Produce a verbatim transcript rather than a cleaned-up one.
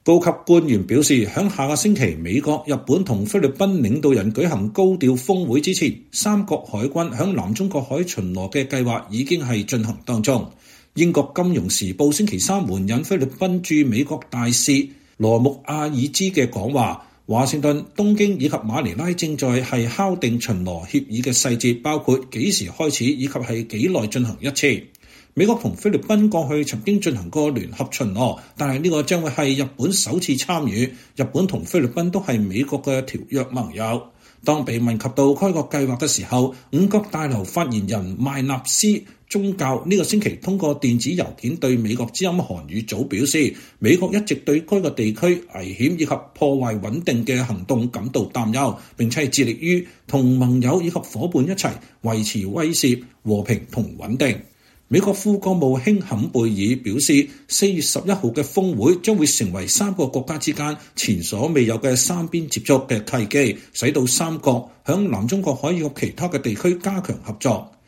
高級官員表示，響下個星期美國、日本同菲律賓領導人舉行高調峰會之前，三國海軍響南中國海巡邏嘅計劃已經係進行當中。英國金融時報星期三援引菲律賓駐美國大使羅穆阿爾茲嘅講話，華盛頓、東京以及馬尼拉正在係敲定巡邏協議嘅細節，包括幾時開始以及係幾耐進行一次。美國同菲律賓過去曾經進行過聯合巡邏，但係呢個將會係日本首次參與。日本同菲律賓都係美國嘅條約盟友。當被問及到該個計劃嘅時候，五角大樓發言人麥納斯宗教呢個星期通過電子郵件對美國之音韓語組表示，美國一直對該個地區危險以及破壞穩定嘅行動感到擔憂，並且致力於同盟友以及夥伴一齊維持威懾、和平同穩定。美國副國務卿坎貝爾表示，四月十一號嘅峰會將會成為三個國家之間前所未有嘅三邊接觸嘅契機，使到三國響南中國海以及其他嘅地區加強合作。